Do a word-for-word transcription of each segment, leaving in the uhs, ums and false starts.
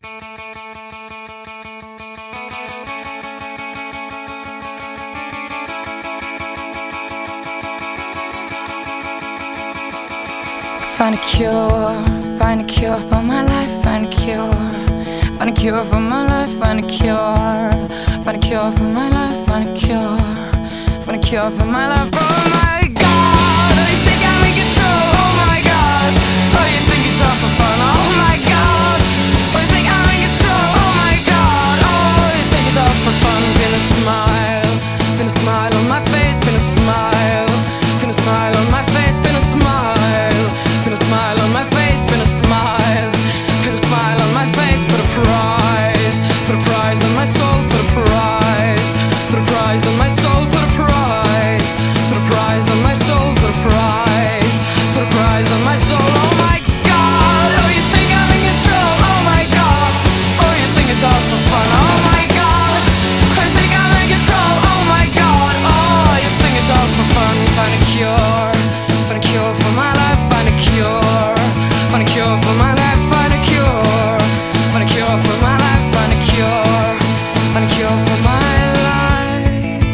Find a cure, find a cure for my life, find a cure. Find a cure for my life, find a cure. Find a cure for my life, find a cure. Find a cure for my life, oh my God. Oh, you think I'm in control, oh my God. Oh, you think it's all for fun, oh my God. Oh, you think I'm in control, oh my God. Oh, you think it's all for fun. Pin a smile, pin a smile on my face, pin a smile. Pin a smile on my face, pin a smile. Pin a smile on my face, pin a smile. Put a smile on my face, put a prize. Put a prize on my soul, put a prize. Put a prize on my soul, put a prize. Put a prize on my soul, put a prize. Put a prize on my soul, oh my God. Oh, you think I'm in control, oh my God. Oh, you think it's all for fun, oh my God. Oh, you think I'm in control, oh my God. Oh, you think it's all for fun. Find a cure, find a cure for my life, find a cure. Find a cure for my life, find a cure. Find a cure for my life, find a cure. Find a cure for my life.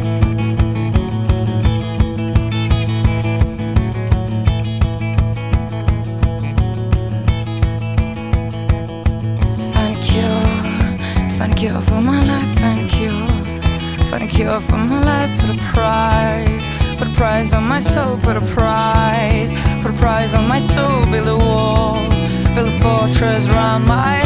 Find a cure, find a cure for my life, find a cure. Find a cure for my life, put a prize. Put a prize on my soul, put a prize. Put a prize on my soul, build a wall. Build a fortress around my